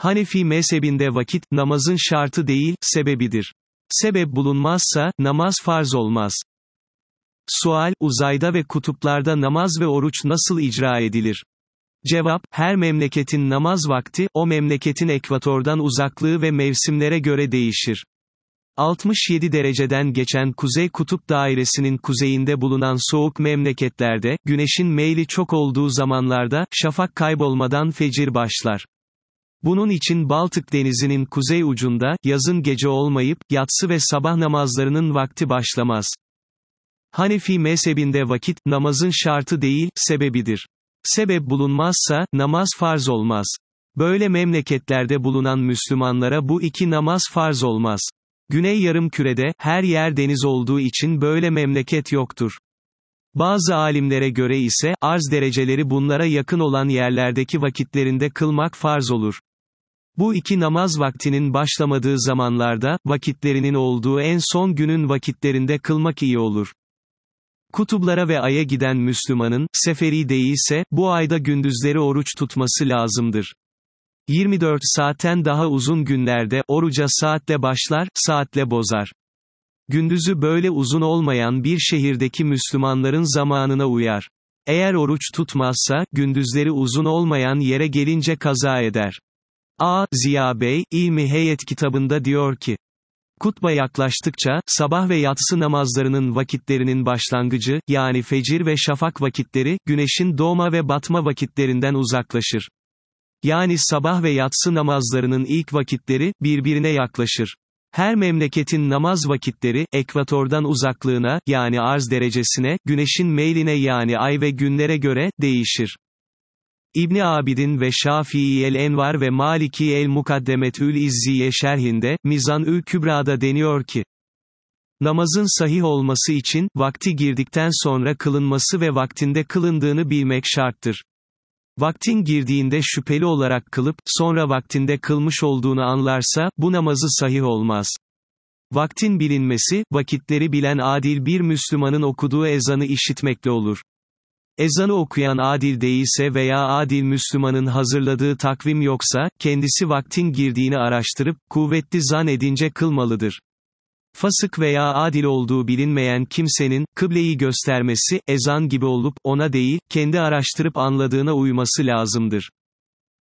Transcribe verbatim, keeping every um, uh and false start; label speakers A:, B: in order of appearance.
A: Hanefi mezhebinde vakit, namazın şartı değil, sebebidir. Sebep bulunmazsa, namaz farz olmaz. Sual, uzayda ve kutuplarda namaz ve oruç nasıl icra edilir? Cevap, her memleketin namaz vakti, o memleketin ekvatordan uzaklığı ve mevsimlere göre değişir. altmış yedi dereceden geçen Kuzey Kutup Dairesi'nin kuzeyinde bulunan soğuk memleketlerde, güneşin meyli çok olduğu zamanlarda, şafak kaybolmadan fecir başlar. Bunun için Baltık Denizi'nin kuzey ucunda, yazın gece olmayıp, yatsı ve sabah namazlarının vakti başlamaz. Hanefi mezhebinde vakit, namazın şartı değil, sebebidir. Sebep bulunmazsa, namaz farz olmaz. Böyle memleketlerde bulunan Müslümanlara bu iki namaz farz olmaz. Güney yarımkürede, her yer deniz olduğu için böyle memleket yoktur. Bazı alimlere göre ise, arz dereceleri bunlara yakın olan yerlerdeki vakitlerinde kılmak farz olur. Bu iki namaz vaktinin başlamadığı zamanlarda, vakitlerinin olduğu en son günün vakitlerinde kılmak iyi olur. Kutuplara ve aya giden Müslümanın, seferi değilse, bu ayda gündüzleri oruç tutması lazımdır. yirmi dört saatten daha uzun günlerde, oruca saatle başlar, saatle bozar. Gündüzü böyle uzun olmayan bir şehirdeki Müslümanların zamanına uyar. Eğer oruç tutmazsa, gündüzleri uzun olmayan yere gelince kaza eder. A. Ziya Bey, İlmi Heyet kitabında diyor ki, Kutba yaklaştıkça, sabah ve yatsı namazlarının vakitlerinin başlangıcı, yani fecir ve şafak vakitleri, güneşin doğma ve batma vakitlerinden uzaklaşır. Yani sabah ve yatsı namazlarının ilk vakitleri, birbirine yaklaşır. Her memleketin namaz vakitleri, ekvatordan uzaklığına, yani arz derecesine, güneşin meyline yani ay ve günlere göre, değişir. İbni Abidin ve Şafii el-Envar ve Maliki el-Mukaddemetül İzziye şerhinde, Mizan-ül Kübra'da deniyor ki, namazın sahih olması için, vakti girdikten sonra kılınması ve vaktinde kılındığını bilmek şarttır. Vaktin girdiğinde şüpheli olarak kılıp, sonra vaktinde kılmış olduğunu anlarsa, bu namazı sahih olmaz. Vaktin bilinmesi, vakitleri bilen adil bir Müslümanın okuduğu ezanı işitmekle olur. Ezanı okuyan adil değilse veya adil Müslümanın hazırladığı takvim yoksa, kendisi vaktin girdiğini araştırıp, kuvvetli zan edince kılmalıdır. Fasık veya adil olduğu bilinmeyen kimsenin, kıbleyi göstermesi, ezan gibi olup, ona değil, kendi araştırıp anladığına uyması lazımdır.